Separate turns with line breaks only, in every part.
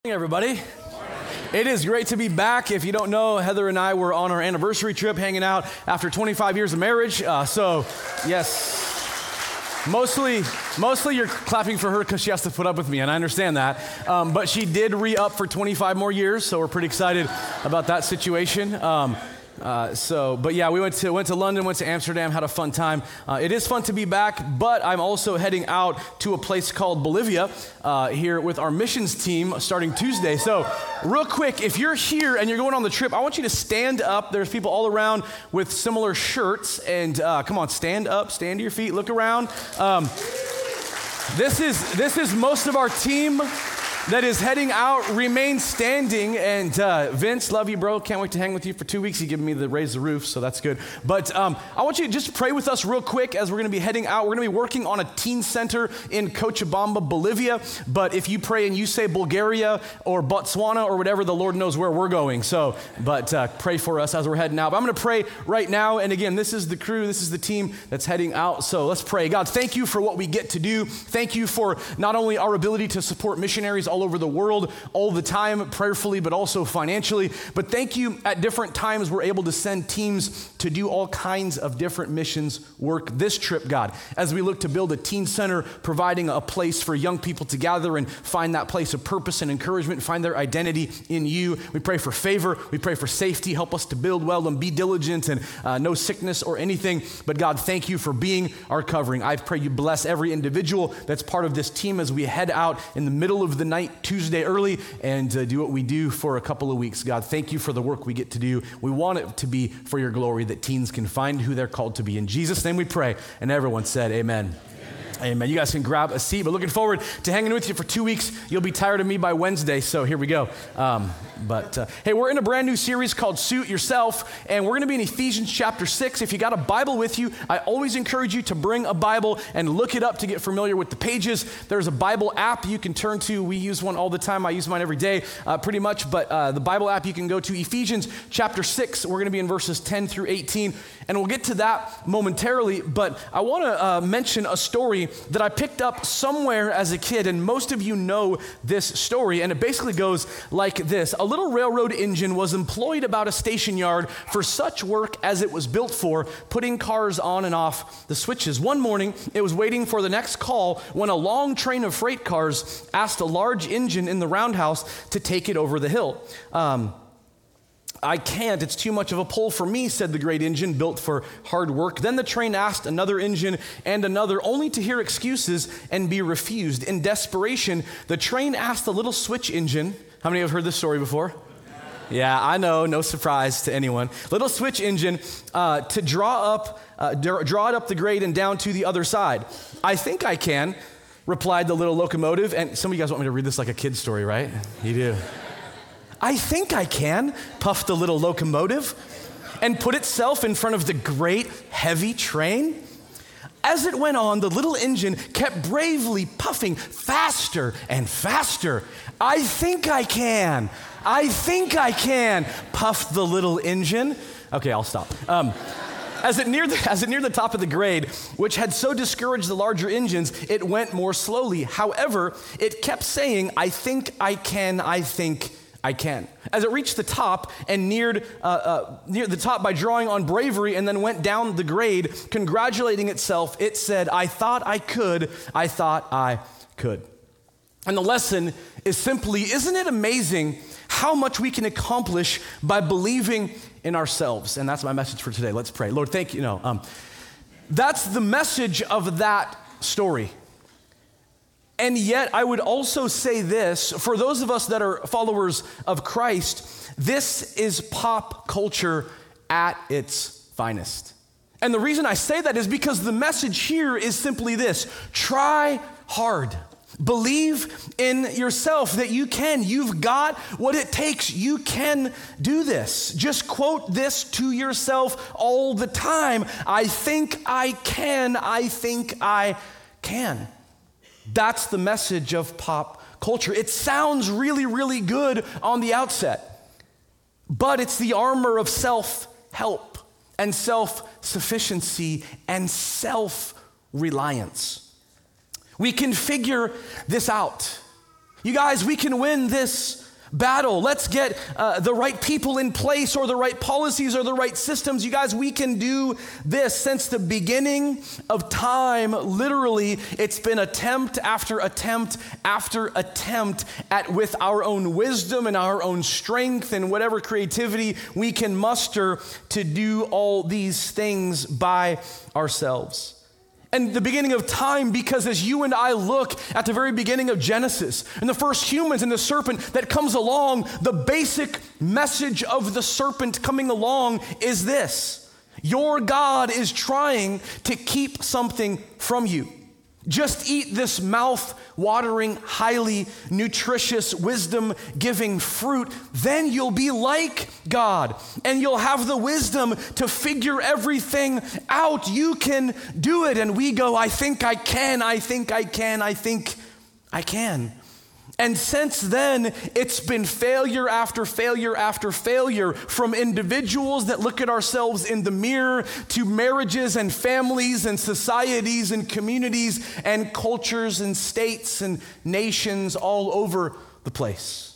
Everybody. It is great to be back. If you don't know, Heather and I were on our anniversary trip hanging out after 25 years of marriage. So, yes, mostly you're clapping for her because she has to put up with me, and I understand that. But she did re-up for 25 more years, so we're pretty excited about that situation. But yeah, we went to London, went to Amsterdam, had a fun time. It is fun to be back, but I'm also heading out to a place called Bolivia here with our missions team starting Tuesday. So real quick, if you're here and you're going on the trip, I want you to stand up. There's people all around with similar shirts, and come on, stand up, stand to your feet, look around. This is most of our team that is heading out. Remain standing. And Vince, love you, bro. Can't wait to hang with you for 2 weeks. He gave me the raise the roof, so that's good. But I want you to just pray with us real quick as we're going to be heading out. We're going to be working on a teen center in Cochabamba, Bolivia. But if you pray and you say Bulgaria or Botswana or whatever, the Lord knows where we're going. So, but pray for us as we're heading out. But I'm going to pray right now. And again, this is the crew. This is the team that's heading out. So let's pray. God, thank you for what we get to do. Thank you for not only our ability to support missionaries all over the world all the time, prayerfully, but also financially. But thank you, at different times, we're able to send teams to do all kinds of different missions work. This trip, God, as we look to build a teen center, providing a place for young people to gather and find that place of purpose and encouragement, find their identity in you. We pray for favor. We pray for safety. Help us to build well and be diligent and no sickness or anything. But God, thank you for being our covering. I pray you bless every individual that's part of this team as we head out in the middle of the night, Tuesday early, and do what we do for a couple of weeks. God, thank you for the work we get to do. We want it to be for your glory, that teens can find who they're called to be. In Jesus' name we pray. And everyone said amen. Amen. You guys can grab a seat, but looking forward to hanging with you for 2 weeks. You'll be tired of me by Wednesday, so here we go. Hey, we're in a brand new series called Suit Yourself, and we're going to be in Ephesians chapter 6. If you got a Bible with you, I always encourage you to bring a Bible and look it up to get familiar with the pages. There's a Bible app you can turn to. We use one all the time. I use mine every day, pretty much, but the Bible app you can go to, Ephesians chapter 6. We're going to be in verses 10 through 18, and we'll get to that momentarily, but I want to mention a story that I picked up somewhere as a kid, and most of you know this story, and it basically goes like this. A little railroad engine was employed about a station yard for such work as it was built for, putting cars on and off the switches. One morning, it was waiting for the next call when a long train of freight cars asked a large engine in the roundhouse to take it over the hill. I can't, it's too much of a pull for me, said the great engine built for hard work. Then the train asked another engine and another, only to hear excuses and be refused. In desperation, the train asked the little switch engine. How many have heard this story before? Yeah, I know, no surprise to anyone. Little switch engine to draw it up the grade and down to the other side. I think I can, replied the little locomotive. And some of you guys want me to read this like a kid's story, right? You do. I think I can, puffed the little locomotive, and put itself in front of the great heavy train. As it went on, the little engine kept bravely puffing faster and faster. I think I can, puffed the little engine. Okay, I'll stop. As it neared the top of the grade, which had so discouraged the larger engines, it went more slowly. However, it kept saying, I think I can, I think I can. As it reached the top and near the top by drawing on bravery and then went down the grade, congratulating itself, it said, I thought I could. And the lesson is simply, isn't it amazing how much we can accomplish by believing in ourselves? And that's my message for today. Let's pray. Lord, thank you. That's the message of that story. And yet, I would also say this, for those of us that are followers of Christ, this is pop culture at its finest. And the reason I say that is because the message here is simply this: try hard. Believe in yourself that you can. You've got what it takes. You can do this. Just quote this to yourself all the time. I think I can. I think I can. That's the message of pop culture. It sounds really, really good on the outset, but it's the armor of self-help and self-sufficiency and self-reliance. We can figure this out. You guys, we can win this battle. Let's get the right people in place, or the right policies, or the right systems. You guys, we can do this. Since the beginning of time, literally, it's been attempt after attempt after attempt at, with our own wisdom and our own strength and whatever creativity we can muster, to do all these things by ourselves. And the beginning of time, because as you and I look at the very beginning of Genesis and the first humans and the serpent that comes along, the basic message of the serpent coming along is this: your God is trying to keep something from you. Just eat this mouth-watering, highly nutritious, wisdom-giving fruit. Then you'll be like God, and you'll have the wisdom to figure everything out. You can do it. And we go, I think I can, I think I can, I think I can. And since then, it's been failure after failure after failure, from individuals that look at ourselves in the mirror, to marriages and families and societies and communities and cultures and states and nations all over the place.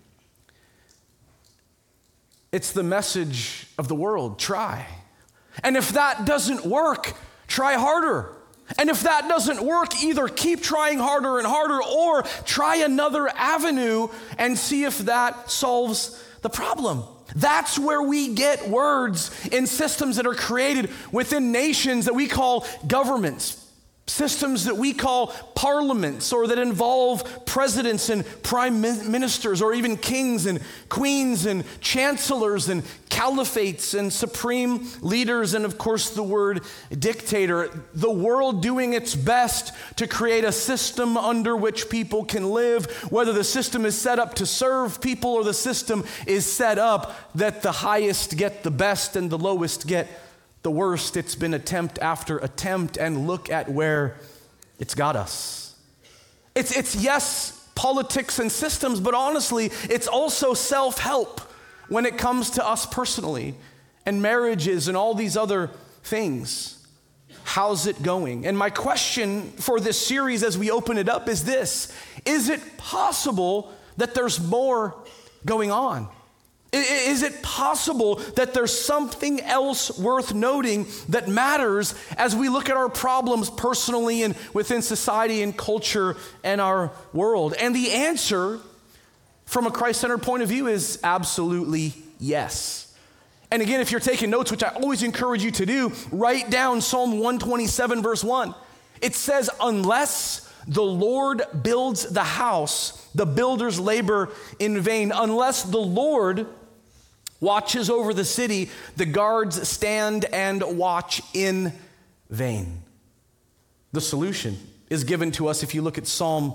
It's the message of the world: try. And if that doesn't work, try harder. And if that doesn't work, either keep trying harder and harder, or try another avenue and see if that solves the problem. That's where we get words in systems that are created within nations that we call governments. Systems that we call parliaments, or that involve presidents and prime ministers, or even kings and queens and chancellors and caliphates and supreme leaders, and of course the word dictator. The world doing its best to create a system under which people can live, whether the system is set up to serve people or the system is set up that the highest get the best and the lowest get the worst. It's been attempt after attempt, and look at where it's got us. It's yes, politics and systems, but honestly, it's also self-help when it comes to us personally, and marriages and all these other things. How's it going? And my question for this series as we open it up is this: is it possible that there's more going on? Is it possible that there's something else worth noting that matters as we look at our problems personally and within society and culture and our world? And the answer from a Christ-centered point of view is absolutely yes. And again, if you're taking notes, which I always encourage you to do, write down Psalm 127 verse 1. It says, unless the Lord builds the house, the builders labor in vain. Unless the Lord watches over the city, the guards stand and watch in vain. The solution is given to us if you look at Psalm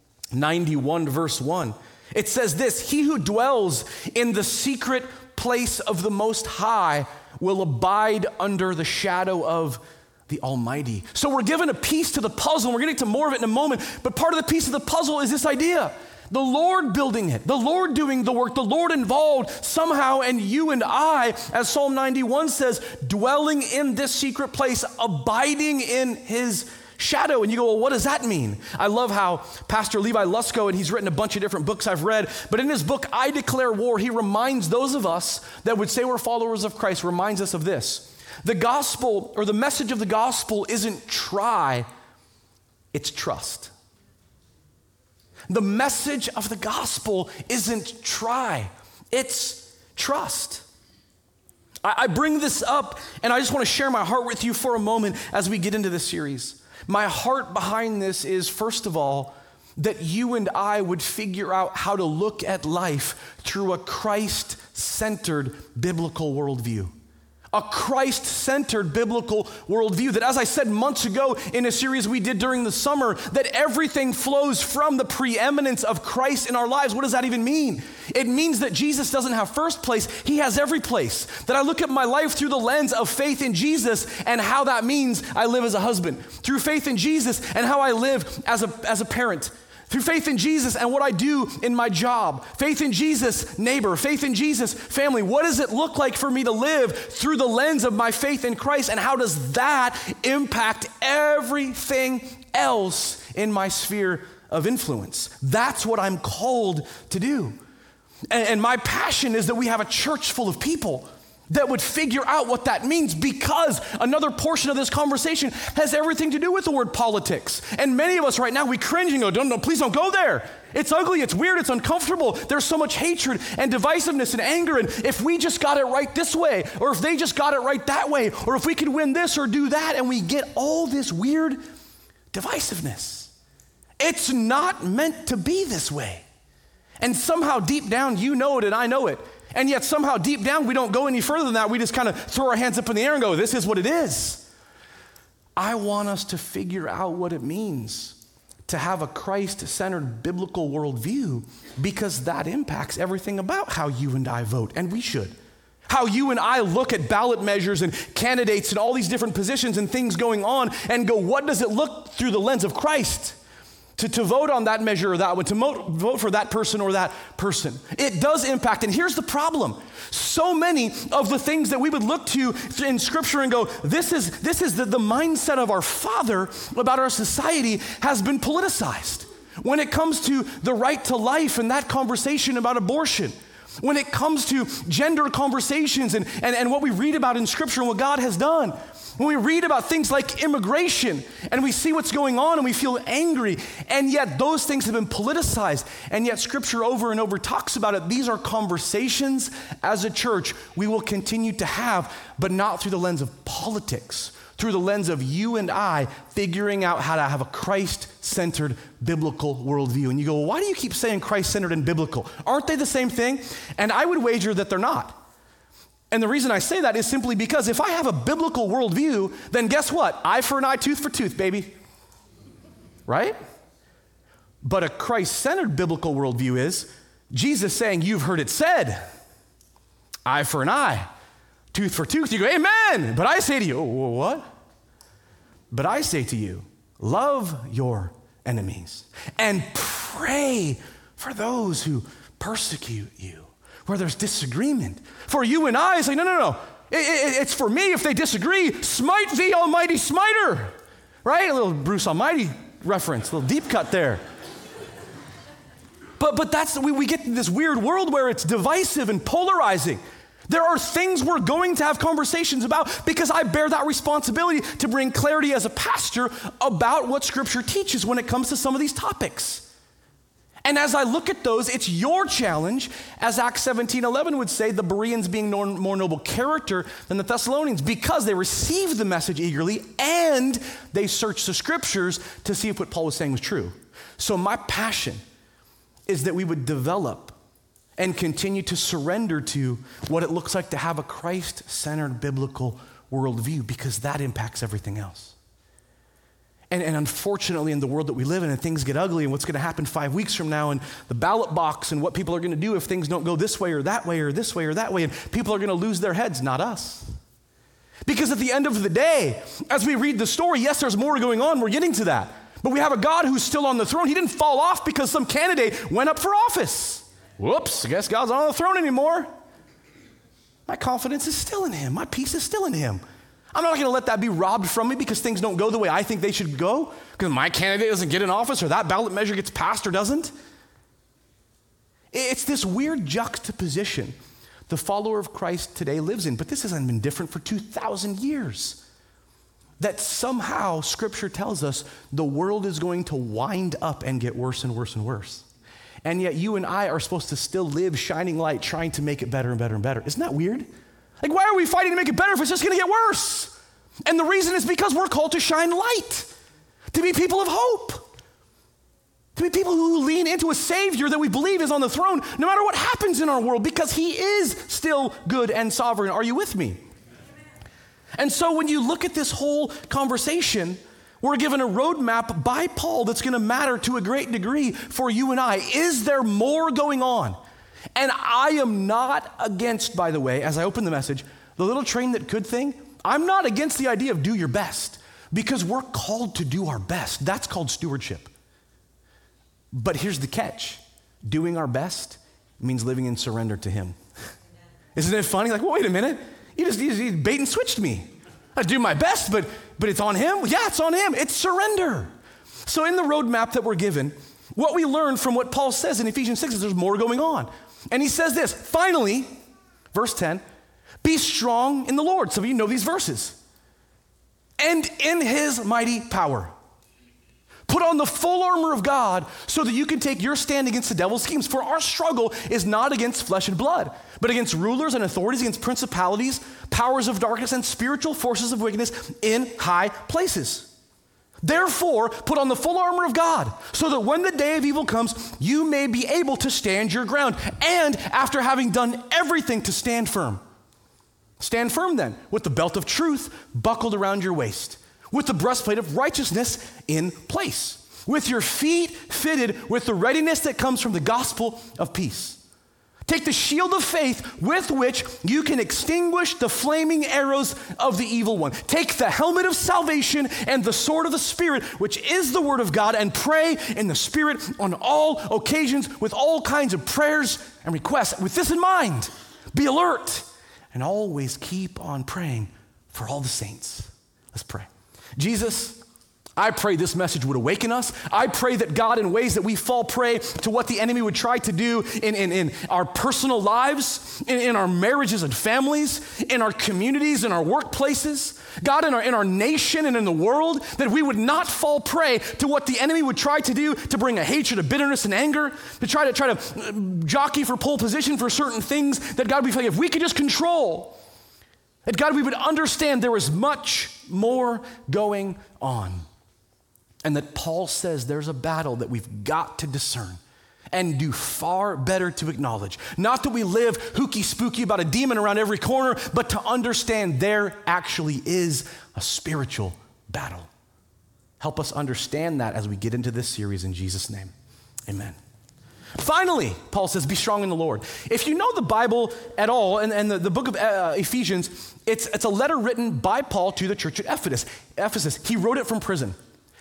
91 verse 1. It says this: he who dwells in the secret place of the Most High will abide under the shadow of the Almighty. So we're given a piece to the puzzle, and we're getting to more of it in a moment, but part of the piece of the puzzle is this idea: the Lord building it, the Lord doing the work, the Lord involved somehow, and you and I, as Psalm 91 says, dwelling in this secret place, abiding in his shadow. And you go, well, what does that mean? I love how Pastor Levi Lusko, and he's written a bunch of different books I've read, but in his book, I Declare War, he reminds those of us that would say we're followers of Christ, reminds us of this: the gospel, or the message of the gospel, isn't try, it's trust. The message of the gospel isn't try, it's trust. I bring this up, and I just want to share my heart with you for a moment as we get into this series. My heart behind this is, first of all, that you and I would figure out how to look at life through a Christ-centered biblical worldview. A Christ-centered biblical worldview that, as I said months ago in a series we did during the summer, that everything flows from the preeminence of Christ in our lives. What does that even mean? It means that Jesus doesn't have first place, he has every place. That I look at my life through the lens of faith in Jesus and how that means I live as a husband. Through faith in Jesus and how I live as a parent. Through faith in Jesus and what I do in my job. Faith in Jesus, neighbor. Faith in Jesus, family. What does it look like for me to live through the lens of my faith in Christ? And how does that impact everything else in my sphere of influence. That's what I'm called to do. And my passion is that we have a church full of people that would figure out what that means, because another portion of this conversation has everything to do with the word politics. And many of us right now, we cringe and go, no, please don't go there. It's ugly, it's weird, it's uncomfortable. There's so much hatred and divisiveness and anger. And if we just got it right this way, or if they just got it right that way, or if we could win this or do that, and we get all this weird divisiveness. It's not meant to be this way. And somehow deep down, you know it and I know it. And yet somehow deep down, we don't go any further than that. We just kind of throw our hands up in the air and go, this is what it is. I want us to figure out what it means to have a Christ-centered biblical worldview, because that impacts everything about how you and I vote, and we should. How you and I look at ballot measures and candidates and all these different positions and things going on and go, what does it look through the lens of Christ? To vote on that measure or that one, to vote for that person or that person. It does impact, and here's the problem. So many of the things that we would look to in Scripture and go, this is the mindset of our Father about our society has been politicized. When it comes to the right to life and that conversation about abortion, when it comes to gender conversations and what we read about in Scripture and what God has done, when we read about things like immigration and we see what's going on and we feel angry, and yet those things have been politicized, and yet Scripture over and over talks about it. These are conversations as a church we will continue to have, but not through the lens of politics, through the lens of you and I figuring out how to have a Christ-centered biblical worldview. And you go, well, why do you keep saying Christ-centered and biblical? Aren't they the same thing? And I would wager that they're not. And the reason I say that is simply because if I have a biblical worldview, then guess what? Eye for an eye, tooth for tooth, baby. Right? But a Christ-centered biblical worldview is Jesus saying, you've heard it said, eye for an eye, tooth for tooth. You go, amen. But I say to you, oh, what? But I say to you, love your enemies and pray for those who persecute you. Where there's disagreement. For you and I, say, no. It's for me if they disagree. Smite the almighty smiter. Right? A little Bruce Almighty reference, a little deep cut there. But that's, we get in this weird world where it's divisive and polarizing. There are things we're going to have conversations about because I bear that responsibility to bring clarity as a pastor about what Scripture teaches when it comes to some of these topics. And as I look at those, it's your challenge, as Acts 17:11 would say, the Bereans being more noble character than the Thessalonians, because they received the message eagerly and they searched the Scriptures to see if what Paul was saying was true. So my passion is that we would develop and continue to surrender to what it looks like to have a Christ-centered biblical worldview, because that impacts everything else. And unfortunately, in the world that we live in, and things get ugly, and what's going to happen 5 weeks from now, and the ballot box, and what people are going to do if things don't go this way or that way or this way or that way, and people are going to lose their heads, not us. Because at the end of the day, as we read the story, yes, there's more going on, we're getting to that. But we have a God who's still on the throne. He didn't fall off because some candidate went up for office. Whoops, I guess God's not on the throne anymore. My confidence is still in Him. My peace is still in Him. I'm not going to let that be robbed from me because things don't go the way I think they should go, because my candidate doesn't get in office or that ballot measure gets passed or doesn't. It's this weird juxtaposition the follower of Christ today lives in, but this hasn't been different for 2,000 years. That somehow Scripture tells us the world is going to wind up and get worse and worse and worse. And yet you and I are supposed to still live shining light, trying to make it better and better and better. Isn't that weird? Like, why are we fighting to make it better if it's just going to get worse? And the reason is because we're called to shine light, to be people of hope, to be people who lean into a Savior that we believe is on the throne no matter what happens in our world, because He is still good and sovereign. Are you with me? And so when you look at this whole conversation, we're given a roadmap by Paul that's going to matter to a great degree for you and I. Is there more going on? And I am not against, by the way, as I open the message, the little train that could thing. I'm not against the idea of do your best, because we're called to do our best. That's called stewardship. But here's the catch. Doing our best means living in surrender to Him. Isn't it funny? Like, well, wait a minute. You just bait and switched me. I do my best, but it's on Him? Yeah, it's on Him. It's surrender. So in the roadmap that we're given, what we learn from what Paul says in Ephesians 6 is there's more going on. And he says this, finally, verse 10, be strong in the Lord. Some of you know these verses. And in his mighty power. Put on the full armor of God so that you can take your stand against the devil's schemes. For our struggle is not against flesh and blood, but against rulers and authorities, against principalities, powers of darkness, and spiritual forces of wickedness in high places. Therefore, put on the full armor of God so that when the day of evil comes, you may be able to stand your ground. And after having done everything, to stand firm. Stand firm then, with the belt of truth buckled around your waist, with the breastplate of righteousness in place, with your feet fitted with the readiness that comes from the gospel of peace. Take the shield of faith with which you can extinguish the flaming arrows of the evil one. Take the helmet of salvation and the sword of the Spirit, which is the word of God, and pray in the Spirit on all occasions with all kinds of prayers and requests. With this in mind, be alert and always keep on praying for all the saints. Let's pray. Jesus, I pray this message would awaken us. I pray that God, in ways that we fall prey to what the enemy would try to do in our personal lives, in our marriages and families, in our communities, in our workplaces, God, in our nation and in the world, that we would not fall prey to what the enemy would try to do to bring a hatred, a bitterness, and anger, to try to jockey for pole position for certain things that God, we feel like if we could just control, that God, we would understand there is much more going on. And that Paul says there's a battle that we've got to discern and do far better to acknowledge. Not that we live hooky spooky about a demon around every corner, but to understand there actually is a spiritual battle. Help us understand that as we get into this series in Jesus' name. Amen. Finally, Paul says, be strong in the Lord. If you know the Bible at all, and the book of Ephesians, it's a letter written by Paul to the church at Ephesus. He wrote it from prison.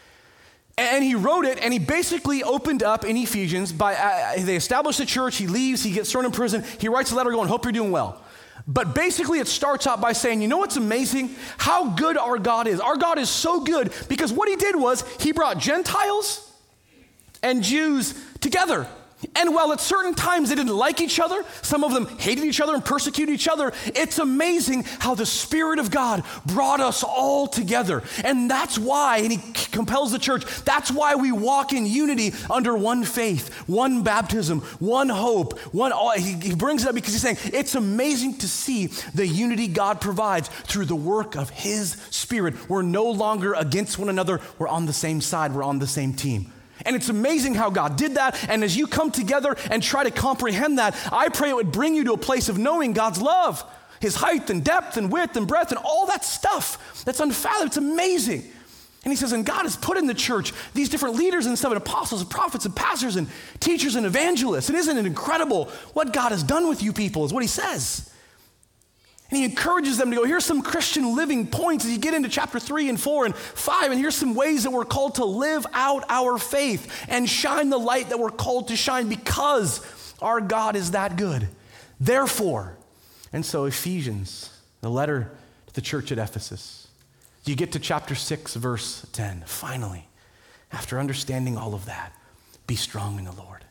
And he wrote it, and he basically opened up in Ephesians by, they established the church, he leaves, he gets thrown in prison, he writes a letter going, hope you're doing well. But basically it starts out by saying, you know what's amazing? How good our God is. Our God is so good because what he did was he brought Gentiles and Jews together. And while at certain times they didn't like each other, some of them hated each other and persecuted each other, it's amazing how the Spirit of God brought us all together. And that's why, and he compels the church, that's why we walk in unity under one faith, one baptism, one hope, he brings it up because he's saying it's amazing to see the unity God provides through the work of his Spirit. We're no longer against one another, we're on the same side, we're on the same team. And it's amazing how God did that. And as you come together and try to comprehend that, I pray it would bring you to a place of knowing God's love, his height and depth and width and breadth and all that stuff that's unfathomable. It's amazing. And he says, and God has put in the church these different leaders and stuff, and apostles and prophets and pastors and teachers and evangelists. And isn't it incredible what God has done with you people is what he says. And he encourages them to go, here's some Christian living points as you get into chapter 3 and 4 and 5, and here's some ways that we're called to live out our faith and shine the light that we're called to shine because our God is that good. Therefore, and so Ephesians, the letter to the church at Ephesus, you get to chapter 6, verse 10. Finally, after understanding all of that, be strong in the Lord.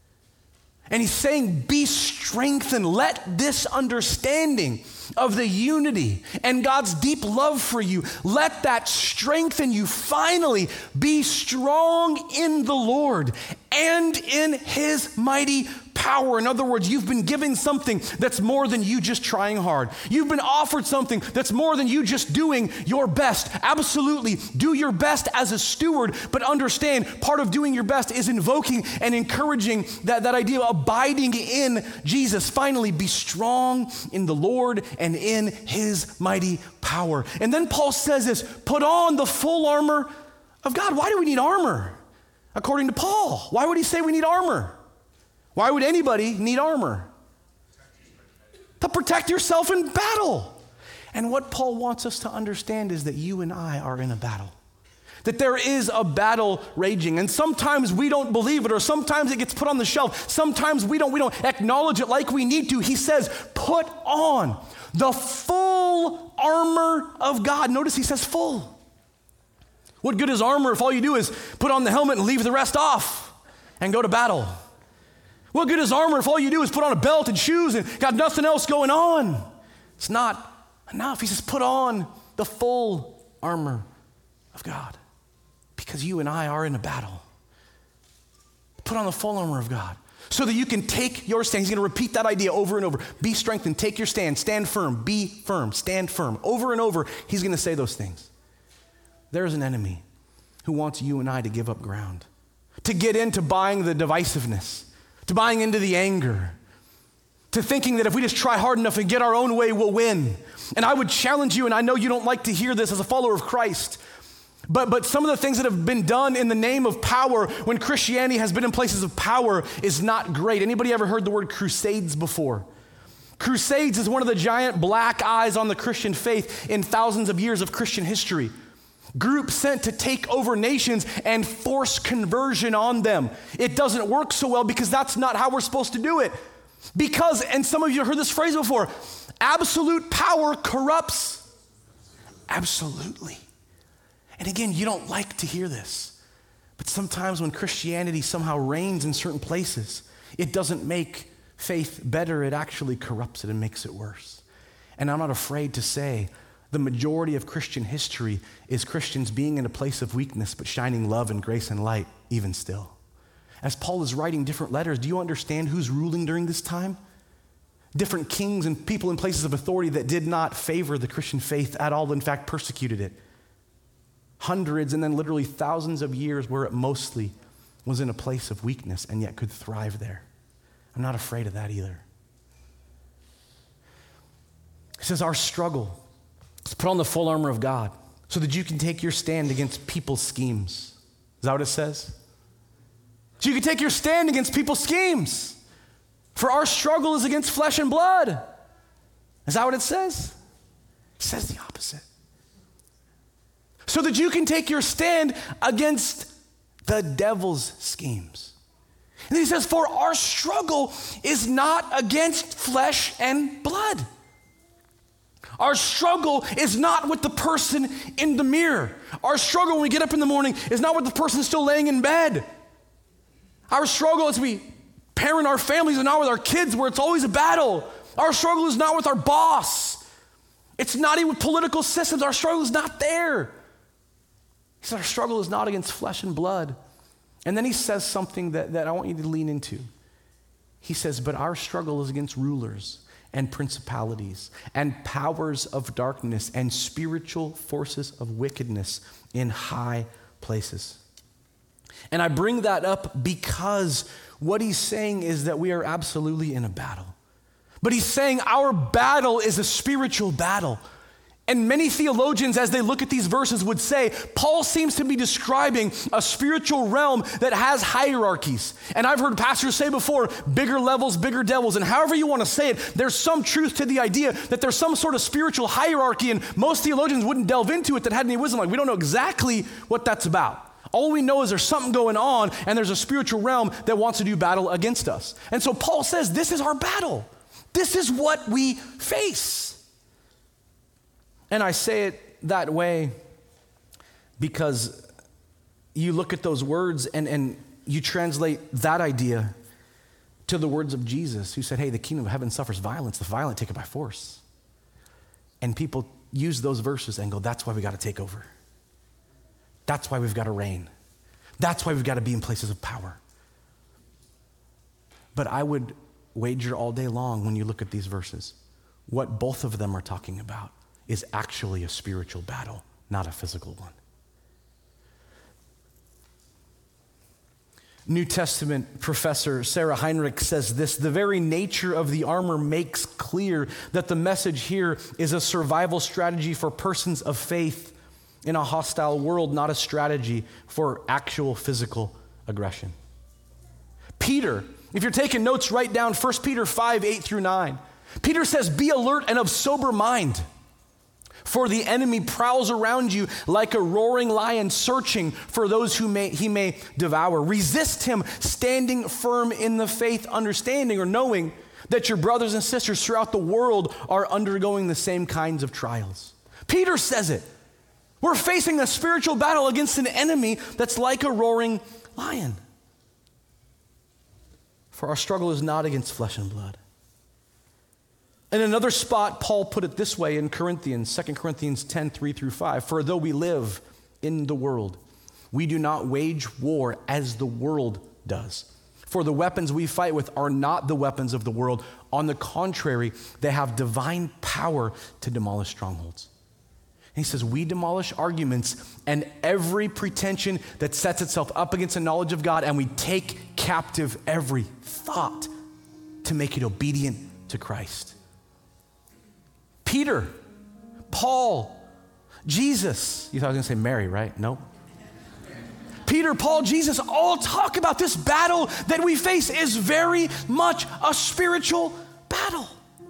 And he's saying, be strengthened. Let this understanding of the unity and God's deep love for you, let that strengthen you. Finally, be strong in the Lord and in his mighty power. In other words, you've been given something that's more than you just trying hard. You've been offered something that's more than you just doing your best. Absolutely, do your best as a steward, but understand part of doing your best is invoking and encouraging that idea of abiding in Jesus. Finally, be strong in the Lord and in his mighty power. And then Paul says this, put on the full armor of God. Why do we need armor? According to Paul, why would he say we need armor? Why would anybody need armor? To protect yourself in battle. And what Paul wants us to understand is that you and I are in a battle. That there is a battle raging. And sometimes we don't believe it, or sometimes it gets put on the shelf. Sometimes we don't acknowledge it like we need to. He says, put on the full armor of God. Notice he says full. What good is armor if all you do is put on the helmet and leave the rest off? and go to battle? What good is armor if all you do is put on a belt and shoes and got nothing else going on? It's not enough. He says, put on the full armor of God, because you and I are in a battle. Put on the full armor of God so that you can take your stand. He's going to repeat that idea over and over. Be strengthened, take your stand firm, be firm, stand firm. Over and over, he's going to say those things. There's an enemy who wants you and I to give up ground, to get into buying the divisiveness, to buying into the anger, to thinking that if we just try hard enough and get our own way, we'll win. And I would challenge you, and I know you don't like to hear this as a follower of Christ, but some of the things that have been done in the name of power when Christianity has been in places of power is not great. Anybody ever heard the word crusades before? Crusades is one of the giant black eyes on the Christian faith in thousands of years of Christian history. Groups sent to take over nations and force conversion on them. It doesn't work so well because that's not how we're supposed to do it. Because, and some of you have heard this phrase before, absolute power corrupts absolutely. And again, you don't like to hear this, but sometimes when Christianity somehow reigns in certain places, it doesn't make faith better, it actually corrupts it and makes it worse. And I'm not afraid to say the majority of Christian history is Christians being in a place of weakness, but shining love and grace and light even still. As Paul is writing different letters, do you understand who's ruling during this time? Different kings and people in places of authority that did not favor the Christian faith at all, in fact, persecuted it. Hundreds and then literally thousands of years where it mostly was in a place of weakness and yet could thrive there. I'm not afraid of that either. He says our struggle is put on the full armor of God so that you can take your stand against people's schemes. Is that what it says? So you can take your stand against people's schemes. For our struggle is against flesh and blood. Is that what it says? It says the opposite. So that you can take your stand against the devil's schemes. And then he says, for our struggle is not against flesh and blood. Our struggle is not with the person in the mirror. Our struggle when we get up in the morning is not with the person still laying in bed. Our struggle as we parent our families and not with our kids where it's always a battle. Our struggle is not with our boss. It's not even with political systems. Our struggle is not there. He said our struggle is not against flesh and blood. And then he says something that I want you to lean into. He says, but our struggle is against rulers and principalities and powers of darkness and spiritual forces of wickedness in high places. And I bring that up because what he's saying is that we are absolutely in a battle. But he's saying our battle is a spiritual battle. And many theologians, as they look at these verses, would say, Paul seems to be describing a spiritual realm that has hierarchies. And I've heard pastors say before, bigger levels, bigger devils. And however you want to say it, there's some truth to the idea that there's some sort of spiritual hierarchy, and most theologians wouldn't delve into it that had any wisdom. Like, we don't know exactly what that's about. All we know is there's something going on, and there's a spiritual realm that wants to do battle against us. And so Paul says, this is our battle. This is what we face. And I say it that way because you look at those words and you translate that idea to the words of Jesus, who said, hey, the kingdom of heaven suffers violence, the violent take it by force. And people use those verses and go, that's why we got to take over. That's why we've got to reign. That's why we've got to be in places of power. But I would wager all day long when you look at these verses, what both of them are talking about is actually a spiritual battle, not a physical one. New Testament professor Sarah Heinrich says this, the very nature of the armor makes clear that the message here is a survival strategy for persons of faith in a hostile world, not a strategy for actual physical aggression. Peter, if you're taking notes, write down 1 Peter 5, 8 through 9. Peter says, be alert and of sober mind. For the enemy prowls around you like a roaring lion, searching for those he may devour. Resist him, standing firm in the faith, understanding or knowing that your brothers and sisters throughout the world are undergoing the same kinds of trials. Peter says it. We're facing a spiritual battle against an enemy that's like a roaring lion. For our struggle is not against flesh and blood. In another spot, Paul put it this way in Corinthians, 2 Corinthians 10, 3-5. For though we live in the world, we do not wage war as the world does. For the weapons we fight with are not the weapons of the world. On the contrary, they have divine power to demolish strongholds. And he says, we demolish arguments and every pretension that sets itself up against the knowledge of God, and we take captive every thought to make it obedient to Christ. Peter, Paul, Jesus. You thought I was going to say Mary, right? No. Peter, Paul, Jesus all talk about this battle that we face is very much a spiritual battle.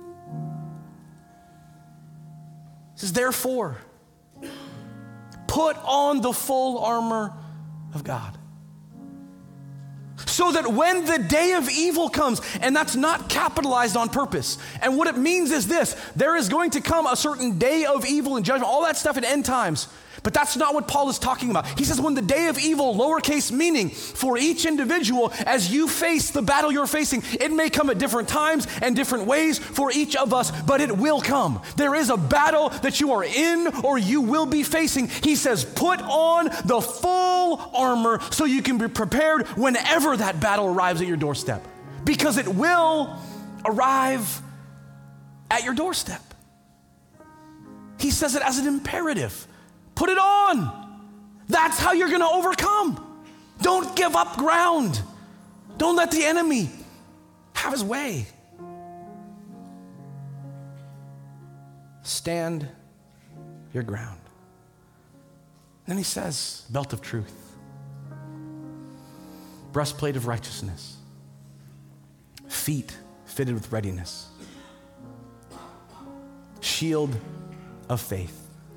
It says, therefore, put on the full armor of God. So that when the day of evil comes, and that's not capitalized on purpose. And what it means is this: there is going to come a certain day of evil and judgment, all that stuff at end times. But that's not what Paul is talking about. He says when the day of evil, lowercase, meaning for each individual, as you face the battle you're facing, it may come at different times and different ways for each of us, but it will come. There is a battle that you are in or you will be facing. He says, put on the full armor so you can be prepared whenever that battle arrives at your doorstep. Because it will arrive at your doorstep. He says it as an imperative. Put it on. That's how you're going to overcome. Don't give up ground. Don't let the enemy have his way. Stand your ground. Then he says, belt of truth, breastplate of righteousness, feet fitted with readiness, shield of faith,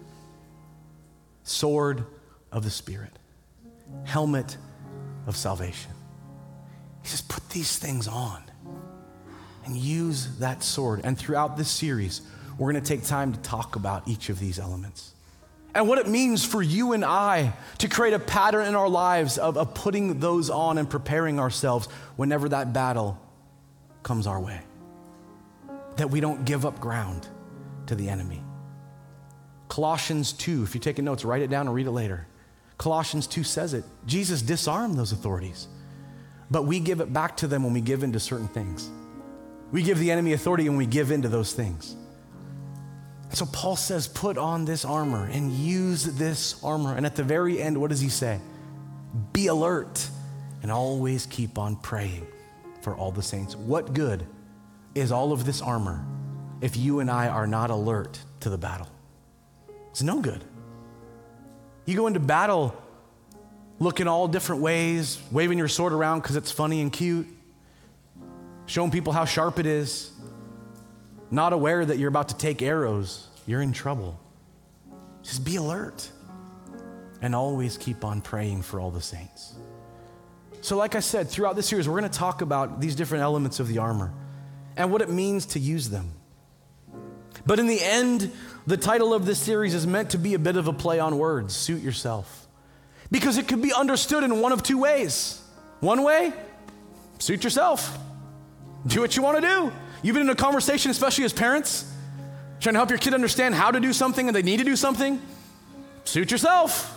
sword of the Spirit, helmet of salvation. He says, put these things on and use that sword. And throughout this series, we're going to take time to talk about each of these elements and what it means for you and I to create a pattern in our lives of putting those on and preparing ourselves whenever that battle comes our way, that we don't give up ground to the enemy. Colossians 2, if you're taking notes, write it down and read it later. Colossians 2 says it. Jesus disarmed those authorities, but we give it back to them when we give into certain things. We give the enemy authority when we give into those things. And so Paul says, put on this armor and use this armor. And at the very end, what does he say? Be alert and always keep on praying for all the saints. What good is all of this armor if you and I are not alert to the battle? It's no good. You go into battle looking all different ways, waving your sword around because it's funny and cute, showing people how sharp it is, not aware that you're about to take arrows. You're in trouble. Just be alert and always keep on praying for all the saints. So like I said, throughout this series, we're going to talk about these different elements of the armor and what it means to use them. But in the end, the title of this series is meant to be a bit of a play on words, suit yourself. Because it could be understood in one of two ways. One way, suit yourself. Do what you want to do. You've been in a conversation, especially as parents, trying to help your kid understand how to do something and they need to do something. Suit yourself.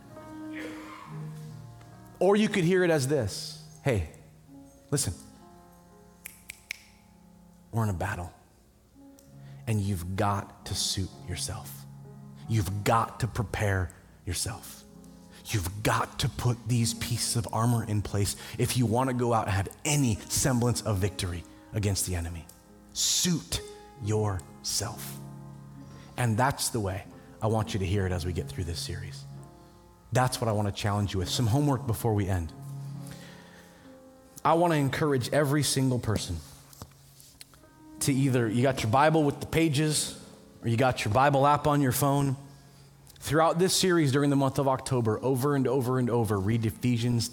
Or you could hear it as this. Hey, listen. We're in a battle. And you've got to suit yourself. You've got to prepare yourself. You've got to put these pieces of armor in place if you want to go out and have any semblance of victory against the enemy. Suit yourself. And that's the way I want you to hear it as we get through this series. That's what I want to challenge you with. Some homework before we end. I want to encourage every single person to either, you got your Bible with the pages, or you got your Bible app on your phone. Throughout this series during the month of October, over and over and over, read Ephesians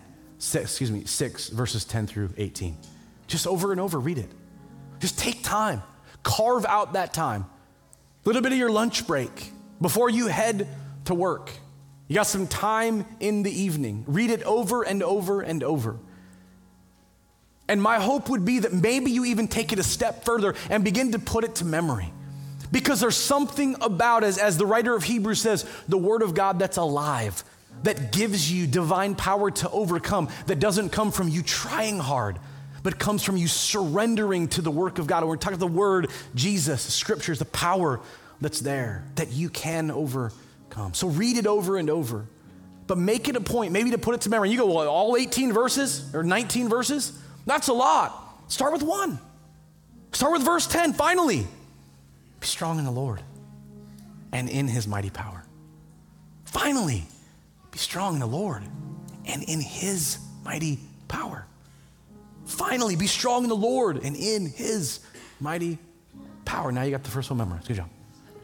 6 verses 10 through 18. Just over and over, read it. Just take time. Carve out that time. A little bit of your lunch break before you head to work. You got some time in the evening. Read it over and over and over. And my hope would be that maybe you even take it a step further and begin to put it to memory. Because there's something about, as the writer of Hebrews says, the word of God that's alive, that gives you divine power to overcome, that doesn't come from you trying hard, but comes from you surrendering to the work of God. And we're talking about the word, Jesus, the scriptures, the power that's there, that you can overcome. So read it over and over, but make it a point, maybe to put it to memory. You go, well, all 18 verses or 19 verses? That's a lot. Start with one. Start with verse 10, finally. Be strong in the Lord and in his mighty power. Finally, be strong in the Lord and in his mighty power. Finally, be strong in the Lord and in his mighty power. Now you got the first one memorized. Good job.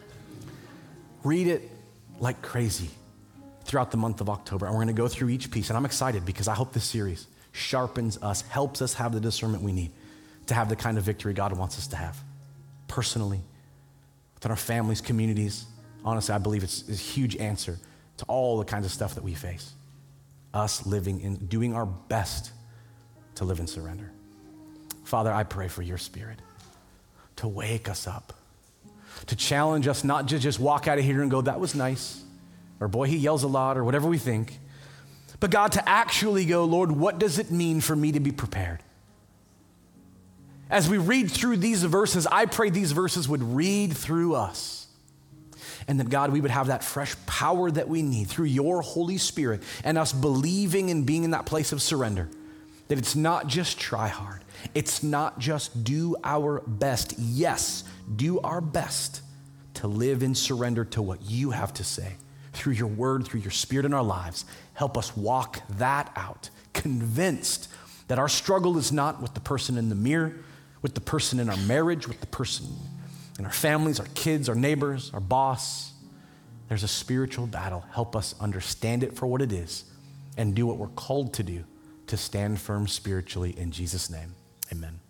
Read it like crazy throughout the month of October. And we're going to go through each piece. And I'm excited because I hope this series sharpens us, helps us have the discernment we need to have the kind of victory God wants us to have personally, within our families, communities. Honestly, I believe it's a huge answer to all the kinds of stuff that we face. Us living in, doing our best to live in surrender. Father, I pray for your Spirit to wake us up, to challenge us not to just walk out of here and go, that was nice, or boy, he yells a lot, or whatever we think, but God, to actually go, Lord, what does it mean for me to be prepared? As we read through these verses, I pray these verses would read through us. And that God, we would have that fresh power that we need through your Holy Spirit and us believing and being in that place of surrender. That it's not just try hard. It's not just do our best. Yes, do our best to live in surrender to what you have to say through your word, through your Spirit in our lives. Help us walk that out, convinced that our struggle is not with the person in the mirror, with the person in our marriage, with the person in our families, our kids, our neighbors, our boss. There's a spiritual battle. Help us understand it for what it is and do what we're called to do to stand firm spiritually in Jesus' name. Amen.